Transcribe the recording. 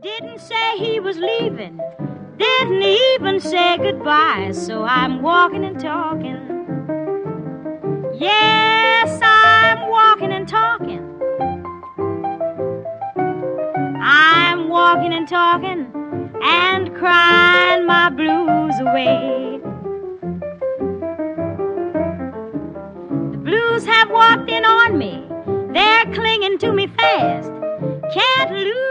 Didn't say he was leaving, didn't even say goodbye, so I'm walking and talking. Yes, I'm walking and talking. I'm walking and talking and crying my blues away. The blues have walked in on me, they're clinging to me fast. Can't lose